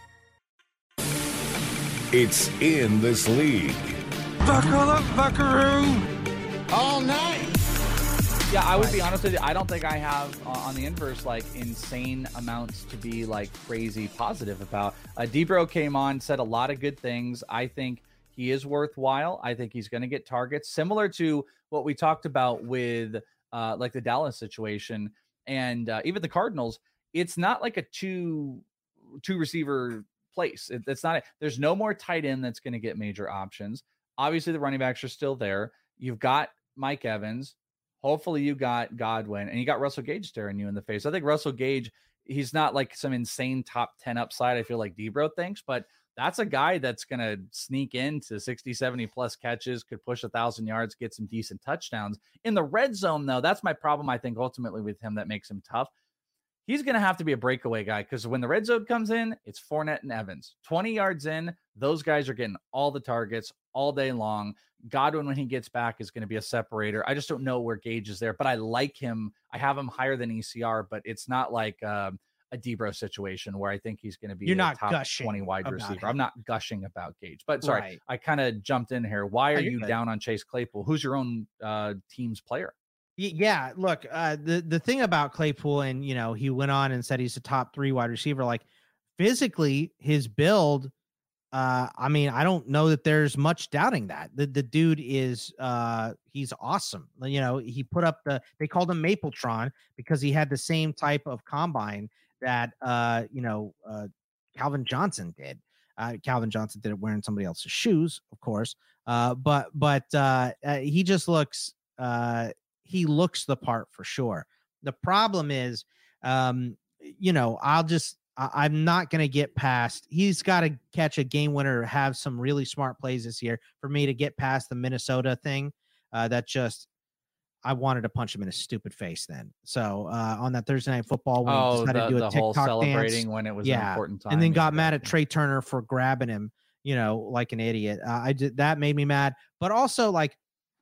It's in this league. Buckle up, buckaroo. All night. Yeah, I would be honest with you. I don't think I have uh, on the inverse like insane amounts to be like crazy positive about. Uh, Debro came on, said a lot of good things. I think he is worthwhile. I think he's going to get targets similar to what we talked about with uh, like the Dallas situation and uh, even the Cardinals. It's not like a two two receiver place. It, it's not. A, there's no more tight end that's going to get major options. Obviously, the running backs are still there. You've got Mike Evans. Hopefully you got Godwin and you got Russell Gage staring you in the face. I think Russell Gage, he's not like some insane top ten upside. I feel like Debro thinks, but that's a guy that's going to sneak into sixty, seventy plus catches, could push a thousand yards, get some decent touchdowns in the red zone. Though, that's my problem. I think ultimately with him that makes him tough. He's going to have to be a breakaway guy because when the red zone comes in, it's Fournette and Evans. twenty yards in, those guys are getting all the targets all day long. Godwin, when he gets back, is going to be a separator. I just don't know where Gage is there, but I like him. I have him higher than E C R, but it's not like um, a Debro situation where I think he's going to be You're a not top gushing twenty wide about receiver. him. I'm not gushing about Gage, but sorry, Right. I kind of jumped in here. Why are No, you're you good. down on Chase Claypool? Who's your own uh, team's player? Yeah, look, uh, the the thing about Claypool, and you know, he went on and said he's a top three wide receiver. Like physically, his build. Uh, I mean, I don't know that there's much doubting that. The the dude is uh he's awesome. You know, he put up the they called him Mapletron because he had the same type of combine that uh you know uh Calvin Johnson did. Uh, Calvin Johnson did it wearing somebody else's shoes, of course. Uh, but but uh, uh he just looks uh he looks the part for sure. The problem is, um, you know, I'll just. I'm not going to get past. He's got to catch a game winner or have some really smart plays this year for me to get past the Minnesota thing. Uh, that just, I wanted to punch him in his stupid face then. So uh, on that Thursday Night Football, when oh, he decided the, to do a the TikTok whole celebrating dance, when it was yeah, an important time. and then got mad at Trey Turner for grabbing him, you know, like an idiot. Uh, I did that made me mad, but also like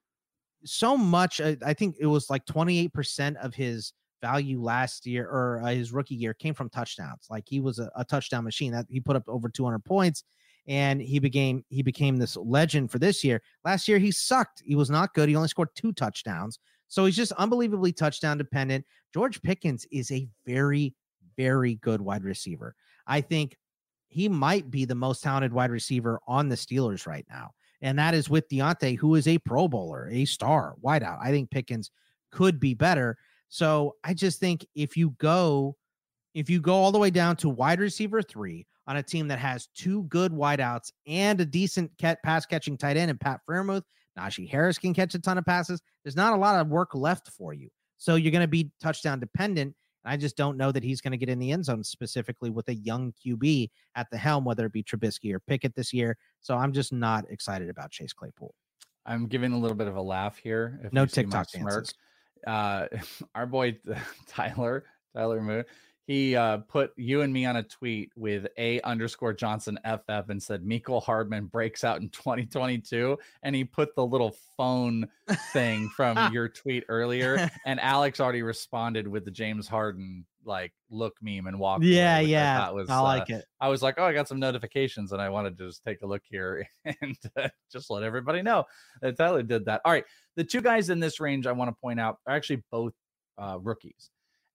so much. Uh, I think it was like twenty-eight percent of his value last year or uh, his rookie year came from touchdowns. Like he was a, a touchdown machine. That he put up over two hundred points, and he became he became this legend for this year. Last year he sucked. He was not good. He only scored two touchdowns. So he's just unbelievably touchdown dependent. George Pickens is a very, very good wide receiver. I think he might be the most talented wide receiver on the Steelers right now. And that is with Deontay, who is a Pro Bowler, a star wideout. I think Pickens could be better. So I just think if you go, if you go all the way down to wide receiver three on a team that has two good wideouts and a decent cat pass catching tight end and Pat Freiermuth, Najee Harris can catch a ton of passes. There's not a lot of work left for you. So you're going to be touchdown dependent. And I just don't know that he's going to get in the end zone specifically with a young Q B at the helm, whether it be Trubisky or Pickett this year. So I'm just not excited about Chase Claypool. I'm giving a little bit of a laugh here. If no you see my TikTok smirk. dances. Uh, our boy Tyler, Tyler Moon, he uh, put you and me on a tweet with a underscore Johnson F F and said Mecole Hardman breaks out in twenty twenty-two, and he put the little phone thing from your tweet earlier, and Alex already responded with the James Harden like look meme and walk. Yeah, away, yeah, I, was, I like uh, it. I was like, oh, I got some notifications, and I wanted to just take a look here and uh, just let everybody know that Tyler did that. All right. The two guys in this range I want to point out are actually both uh, rookies.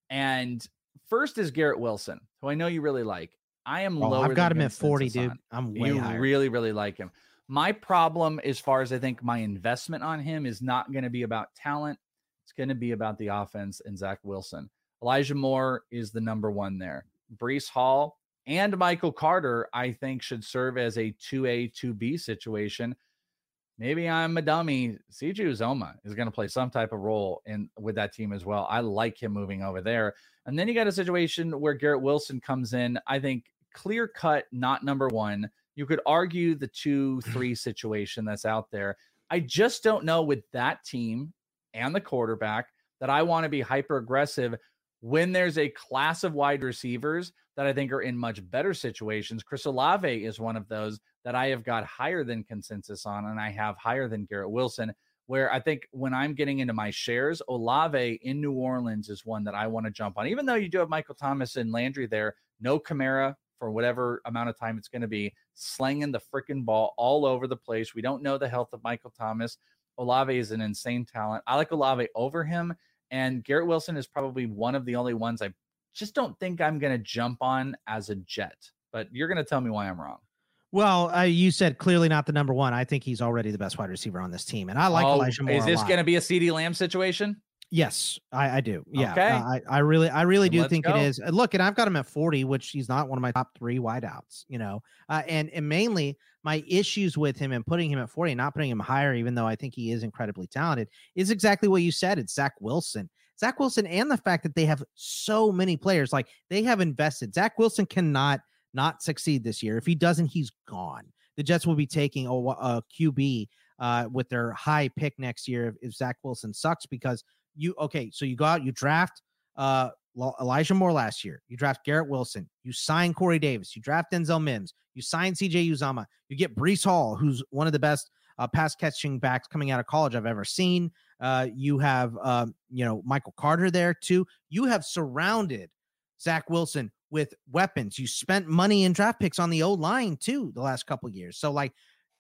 And first is Garrett Wilson, who I know you really like. I am oh, lower. I've got than him at forty, dude. on. I'm way You higher. really, really like him. My problem, as far as I think my investment on him, is not going to be about talent. It's going to be about the offense and Zach Wilson. Elijah Moore is the number one there. Breece Hall and Michael Carter, I think, should serve as a two A, two B situation. Maybe I'm a dummy. C J Uzomah is going to play some type of role in with that team as well. I like him moving over there. And then you got a situation where Garrett Wilson comes in. I think clear cut, not number one. You could argue the two, three situation that's out there. I just don't know with that team and the quarterback that I want to be hyper aggressive when there's a class of wide receivers that I think are in much better situations. Chris Olave is one of those that I have got higher than consensus on, and I have higher than Garrett Wilson, where I think when I'm getting into my shares, Olave in New Orleans is one that I want to jump on. Even though you do have Michael Thomas and Landry there, no Kamara for whatever amount of time it's going to be, slinging the freaking ball all over the place. We don't know the health of Michael Thomas. Olave is an insane talent. I like Olave over him, and Garrett Wilson is probably one of the only ones I just don't think I'm going to jump on as a Jet. But you're going to tell me why I'm wrong. Well, uh, you said clearly not the number one. I think he's already the best wide receiver on this team, and I like oh, Elijah Moore. Is this going to be a CeeDee Lamb situation? Yes, I, I do. Yeah, okay. uh, I, I really, I really Then do think go. it is. Look, and I've got him at forty, which he's not one of my top three wideouts. You know, uh, and and mainly my issues with him and putting him at forty, and not putting him higher, even though I think he is incredibly talented, is exactly what you said. It's Zach Wilson. Zach Wilson, and the fact that they have so many players, like they have invested. Zach Wilson cannot not succeed this year. If he doesn't, he's gone. The Jets will be taking a, a Q B uh, with their high pick next year if, if Zach Wilson sucks, because you, okay, so you go out, you draft uh, Elijah Moore last year, you draft Garrett Wilson, you sign Corey Davis, you draft Denzel Mims, you sign C J Uzomah, you get Breece Hall, who's one of the best uh, pass catching backs coming out of college I've ever seen. Uh, you have, um, you know, Michael Carter there too. You have surrounded Zach Wilson with weapons. You spent money in draft picks on the O line too the last couple of years. So like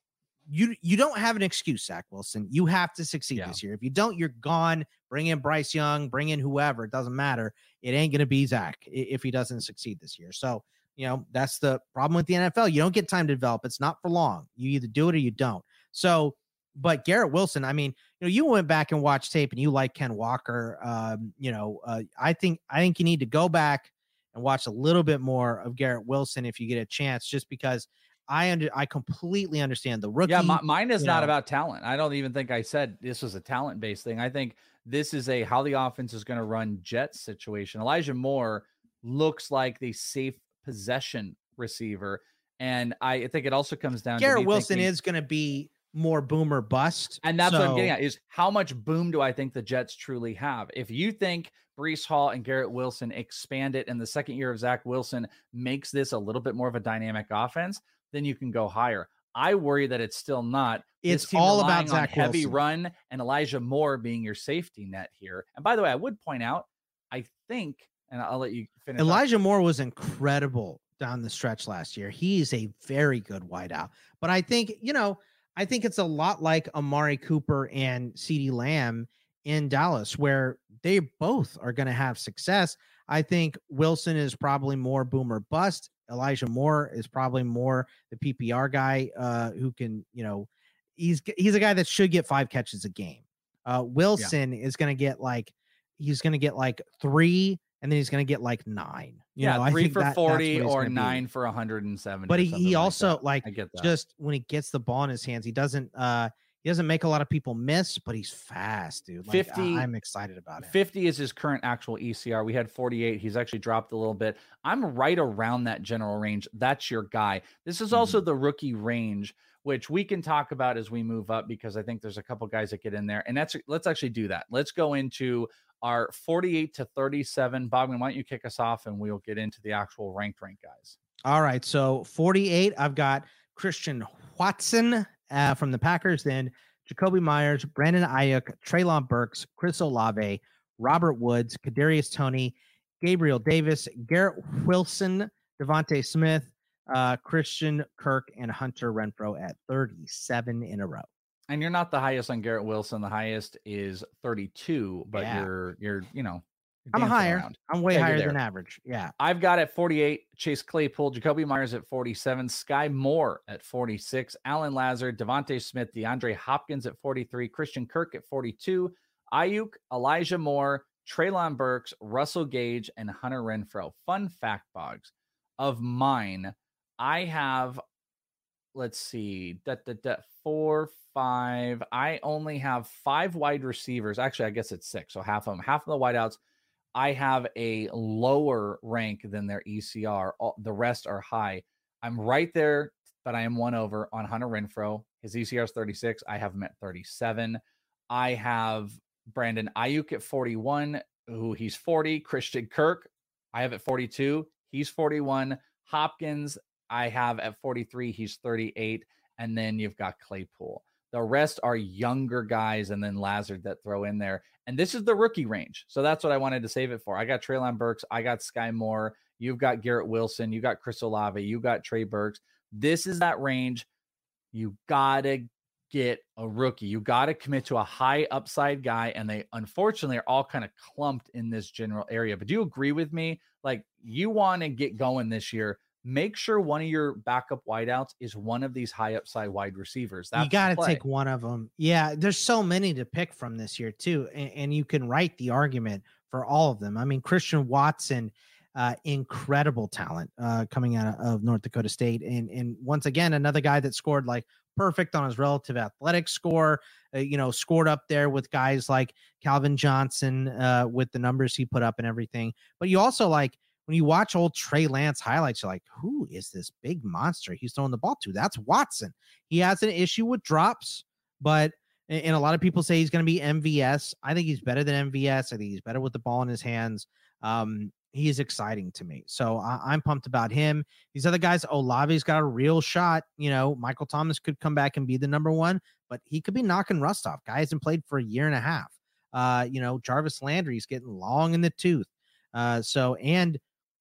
you you don't have an excuse, Zach Wilson. You have to succeed Yeah. this year. If you don't, you're gone. Bring in Bryce Young, bring in whoever. It doesn't matter. It ain't going to be Zach i- if he doesn't succeed this year. So, you know, that's the problem with the N F L. You don't get time to develop. It's not for long. You either do it or you don't. So, but Garrett Wilson, I mean, you know, you went back and watched tape and you like Ken Walker. Um, you know, uh, I think I think you need to go back and watch a little bit more of Garrett Wilson if you get a chance, just because I under I completely understand the rookie. Yeah, my, mine is you not know. about talent. I don't even think I said this was a talent based thing. I think this is a how the offense is going to run Jets situation. Elijah Moore looks like the safe possession receiver, and I think it also comes down to Garrett me Wilson thinking- is going to be more boom or bust. And that's what I'm So- getting at is how much boom do I think the Jets truly have? If you think Breece Hall and Garrett Wilson expand it and the second year of Zach Wilson makes this a little bit more of a dynamic offense, then you can go higher. I worry that it's still not. This It's team all relying about on Zach heavy Wilson. run and Elijah Moore being your safety net here. And by the way, I would point out, I think, and I'll let you finish. up. Elijah Moore was incredible down the stretch last year. He's a very good wideout. But I think, you know, I think it's a lot like Amari Cooper and CeeDee Lamb in Dallas, where they both are going to have success. I think Wilson is probably more boom or bust. Elijah Moore is probably more the P P R guy uh, who can, you know, he's he's a guy that should get five catches a game. Uh, Wilson is going to get like he's going to get like three, and then he's going to get like nine. You yeah, know, I three think for that- that's forty what he's or gonna be. nine for one hundred seventy. But or he, something he like also that. like I get that. just when he gets the ball in his hands, he doesn't uh he doesn't make a lot of people miss, but he's fast, dude. Like, fifty I, I'm excited about it. fifty is his current actual E C R. We had forty-eight. He's actually dropped a little bit. I'm right around that general range. That's your guy. This is also Mm-hmm. the rookie range, which we can talk about as we move up, because I think there's a couple guys that get in there. And that's let's actually do that. Let's go into our forty-eight to thirty-seven. Bogman, why don't you kick us off and we'll get into the actual ranked rank guys. All right, so forty-eight, I've got Christian Watson uh, from the Packers, then Jacoby Myers, Brandon Ayuk, Treylon Burks, Chris Olave, Robert Woods, Kadarius Toney, Gabriel Davis, Garrett Wilson, Devontae Smith, uh, Christian Kirk, and Hunter Renfrow at thirty-seven in a row. And you're not the highest on Garrett Wilson. The highest is thirty-two, but Yeah. you're you're you know you're I'm dancing higher. around. I'm way Yeah, you're higher there. than average. Yeah. I've got at forty-eight Chase Claypool, Jacoby Myers at forty-seven, Sky Moore at forty-six, Alan Lazard, Devontae Smith, DeAndre Hopkins at forty-three, Christian Kirk at forty-two, Ayuk, Elijah Moore, Treylon Burks, Russell Gage, and Hunter Renfrow. Fun fact, Boggs, of mine, I have, let's see, da, da, da, four, five. I only have five wide receivers. Actually, I guess it's six, so half of them, half of the wideouts. I have a lower rank than their E C R. All, the rest are high. I'm right there, but I am one over on Hunter Renfrow. His E C R is thirty-six. I have him at thirty-seven. I have Brandon Ayuk at forty-one, who he's forty. Christian Kirk, I have at forty-two. He's forty-one. Hopkins, I have at forty-three. He's thirty-eight. And then you've got Claypool. The rest are younger guys, and then Lazard that throw in there. And this is the rookie range. So that's what I wanted to save it for. I got Treylon Burks. I got Sky Moore. You've got Garrett Wilson. You got Chris Olave. You got Trey Burks. This is that range. You got to get a rookie. You got to commit to a high upside guy. And they unfortunately are all kind of clumped in this general area. But do you agree with me? Like, you want to get going this year. Make sure one of your backup wideouts is one of these high upside wide receivers. That's you got to the play. take one of them. Yeah, there's so many to pick from this year too, and, and you can write the argument for all of them. I mean, Christian Watson, uh, incredible talent uh, coming out of North Dakota State, and and once again another guy that scored like perfect on his relative athletic score. Uh, you know, scored up there with guys like Calvin Johnson uh, with the numbers he put up and everything. But you also like. When you watch old Trey Lance highlights, you're like, who is this big monster he's throwing the ball to? That's Watson. He has an issue with drops, but and a lot of people say he's going to be M V S. I think he's better than M V S. I think he's better with the ball in his hands. Um, he is exciting to me. So I, I'm pumped about him. These other guys, Olave's got a real shot. You know, Michael Thomas could come back and be the number one, but he could be knocking rust off. Guy hasn't played for a year and a half. Uh, you know, Jarvis Landry's getting long in the tooth. Uh, so, and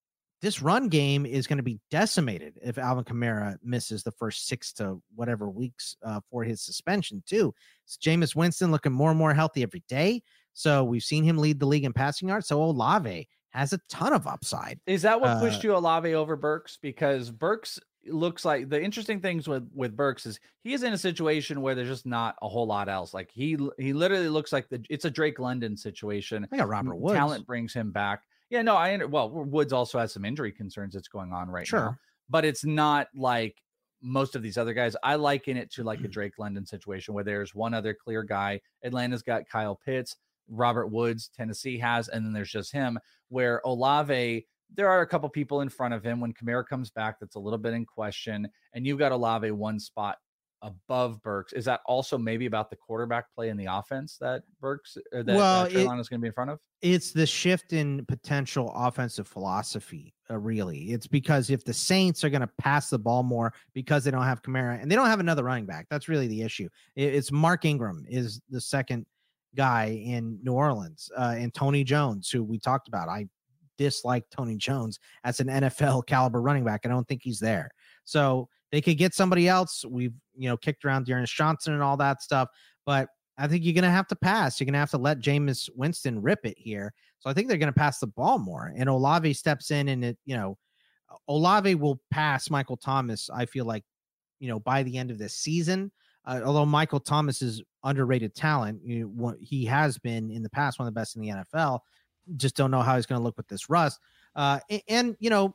this run game is going to be decimated if Alvin Kamara misses the first six to whatever weeks uh, for his suspension too. It's Jameis Winston looking more and more healthy every day. So we've seen him lead the league in passing yards. So Olave has a ton of upside. Is that what pushed uh, you Olave over Burks? Because Burks looks like the interesting things with, with Burks is he is in a situation where there's just not a whole lot else. Like he, he literally looks like the, it's a Drake London situation. I got Robert Woods. Talent brings him back. Yeah, no, I well, Woods also has some injury concerns that's going on right Sure. now, but it's not like most of these other guys. I liken it to like a Drake London situation where there's one other clear guy. Atlanta's got Kyle Pitts, Robert Woods, Tennessee has, and then there's just him. Where Olave, there are a couple people in front of him. When Kamara comes back, that's a little bit in question, and you've got Olave one spot above Burks. Is that also maybe about the quarterback play in the offense that Burks or that Well, uh, it- Carolina is going to be in front of? It's the shift in potential offensive philosophy, uh, really. It's because if the Saints are going to pass the ball more because they don't have Kamara and they don't have another running back, that's really the issue. It- It's Mark Ingram is the second guy in New Orleans, uh, and Tony Jones, who we talked about. I dislike Tony Jones as an N F L caliber running back. I don't think he's there. So they could get somebody else. We've, you know, kicked around Dearness Johnson and all that stuff, but I think you're going to have to pass. You're going to have to let Jameis Winston rip it here. So I think they're going to pass the ball more. And Olave steps in and it, you know, Olave will pass Michael Thomas, I feel like, you know, by the end of this season. Uh, although Michael Thomas is underrated talent, you know, what he has been in the past, one of the best in the N F L. Just don't know how he's going to look with this rust. Uh, and, and you know,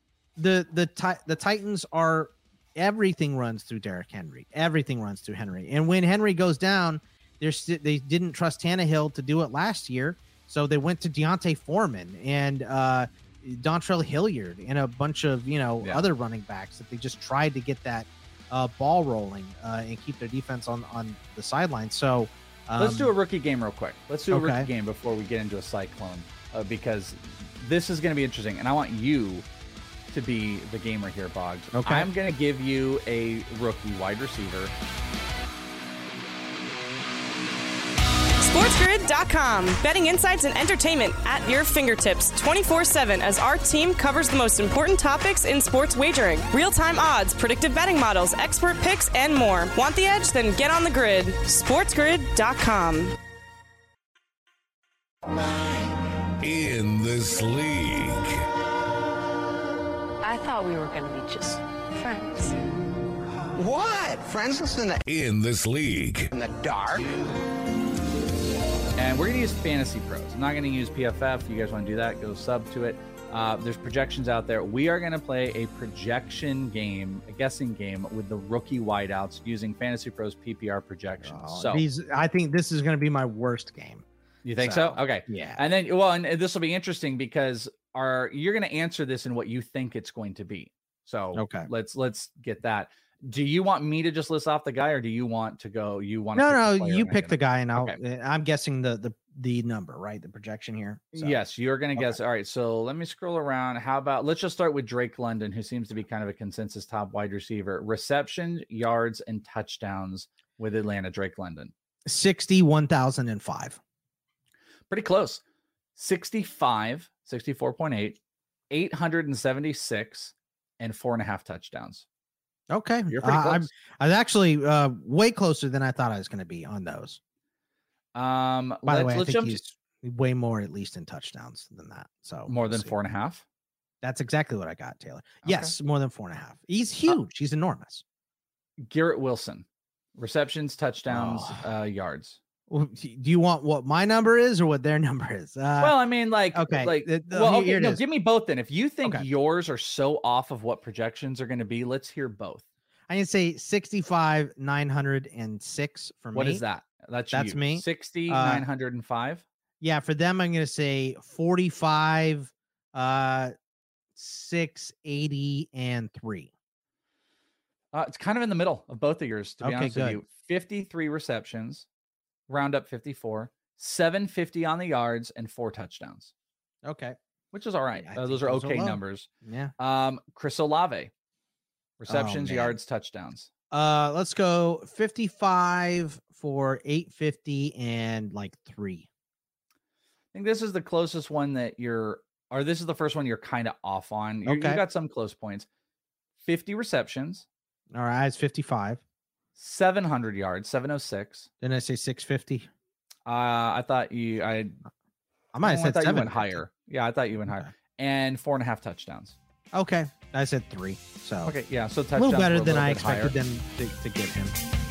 the the ti- the Titans are everything runs through Derrick Henry. Everything runs through Henry. And when Henry goes down, they're st- they didn't trust Tannehill to do it last year, so they went to Deontay Foreman and uh, Dontrell Hilliard and a bunch of you know Yeah. other running backs that they just tried to get that uh, ball rolling uh, and keep their defense on on the sideline. So um, Let's do a rookie game real quick. Let's do a okay. rookie game before we get into a cyclone, uh, because this is going to be interesting, and I want you to be the gamer here, Boggs. Okay. I'm going to give you a rookie wide receiver. SportsGrid dot com. Betting insights and entertainment at your fingertips twenty-four seven as our team covers the most important topics in sports wagering. Real-time odds, predictive betting models, expert picks, and more. Want the edge? Then get on the grid. SportsGrid dot com. In this league. I thought we were going to be just friends. What? Friends listen to In this league. In the dark. And we're going to use Fantasy Pros. I'm not going to use P F F. If you guys want to do that, go sub to it. Uh, there's projections out there. We are going to play a projection game, a guessing game with the rookie wideouts using Fantasy Pros P P R projections. Oh, so these, I think this is going to be my worst game. you think so? So, Okay. yeah. And then, well, and this will be interesting because our you're going to answer this in what you think it's going to be. So Okay. let's let's get that. Do you want me to just list off the guy, or do you want to go? You want No, to no, pick the player you and I pick get the it? guy, and I'll. Okay. I'm guessing the the the number, right? The projection here. So, Yes, you're going to Okay. guess. All right, so let me scroll around. How about let's just start with Drake London, who seems to be kind of a consensus top wide receiver. Reception, yards, and touchdowns with Atlanta. Drake London. sixty-one thousand and five. Pretty close. sixty-five, sixty-four point eight, eight hundred seventy-six, and four and a half touchdowns. Okay, You're pretty I- I'm close. I was actually uh, way closer than I thought I was going to be on those. Um, By the let's, way, I let's think jump he's way more at least in touchdowns than that. So more we'll than see. four and a half. That's exactly what I got, Taylor. Yes, more than four and a half. He's huge. He's enormous. Garrett Wilson, receptions, touchdowns, Oh. uh, yards. Well, Do you want what my number is or what their number is? Uh, Well, I mean, like, okay, like, the- the- well, here- okay, here it no, is. give me both then. If you think Okay. yours are so off of what projections are going to be, let's hear both. I can say sixty-five nine hundred six for me. What is that? That's That's you. me. sixty, Uh, nine hundred five. Yeah, for them, I'm going to say forty-five, uh, six eighty, and three. Uh, it's kind of in the middle of both of yours, to be Okay, honest with good. you. fifty-three receptions, round up fifty-four, seven fifty on the yards, and four touchdowns, Okay. which is all right. I Uh, think those are those are okay low. numbers. Yeah. Um, Chris Olave, receptions, man. yards, touchdowns. Uh, let's go fifty-five for eight fifty and like three. I think this is the closest one that you're or this is the first one you're kind of off on. You, Okay. you got some close points. fifty receptions. All right, it's fifty-five. seven hundred yards, seven oh six. Didn't I say six fifty? Uh, I thought you, I, I might have oh, said I thought you went seven fifty. higher. Yeah, I thought you went higher. And four and a half touchdowns. Okay, I said three. So okay, yeah, so a touchdowns little better were a than little I bit expected higher. them to, to get him.